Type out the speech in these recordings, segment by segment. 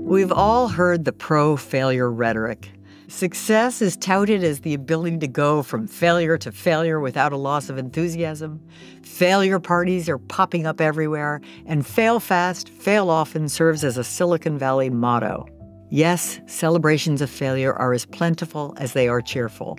We've all heard the pro-failure rhetoric. Success is touted as the ability to go from failure to failure without a loss of enthusiasm. Failure parties are popping up everywhere, and fail fast, fail often serves as a Silicon Valley motto. Yes, celebrations of failure are as plentiful as they are cheerful.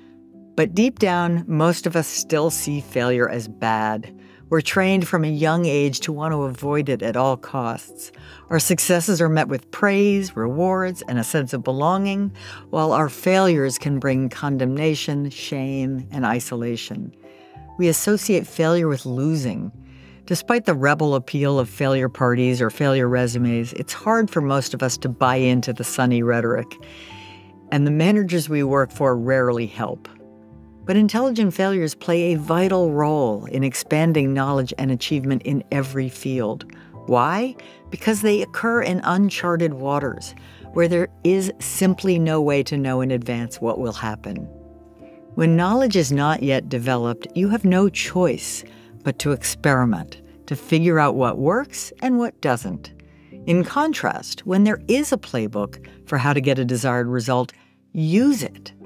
But deep down, most of us still see failure as bad. We're trained from a young age to want to avoid it at all costs. Our successes are met with praise, rewards, and a sense of belonging, while our failures can bring condemnation, shame, and isolation. We associate failure with losing. Despite the rebel appeal of failure parties or failure resumes, it's hard for most of us to buy into the sunny rhetoric. And the managers we work for rarely help. But intelligent failures play a vital role in expanding knowledge and achievement in every field. Why? Because they occur in uncharted waters, where there is simply no way to know in advance what will happen. When knowledge is not yet developed, you have no choice but to experiment, to figure out what works and what doesn't. In contrast, when there is a playbook for how to get a desired result, use it.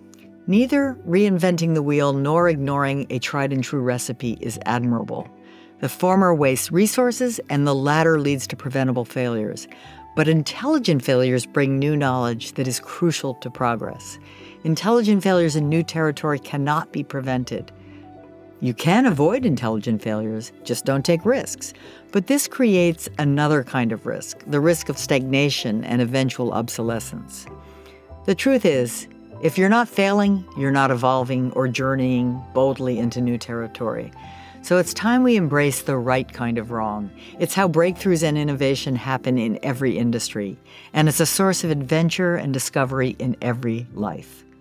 Neither reinventing the wheel nor ignoring a tried-and-true recipe is admirable. The former wastes resources, and the latter leads to preventable failures. But intelligent failures bring new knowledge that is crucial to progress. Intelligent failures in new territory cannot be prevented. You can avoid intelligent failures, just don't take risks. But this creates another kind of risk, the risk of stagnation and eventual obsolescence. The truth is, if you're not failing, you're not evolving or journeying boldly into new territory. So it's time we embrace the right kind of wrong. It's how breakthroughs and innovation happen in every industry, and it's a source of adventure and discovery in every life.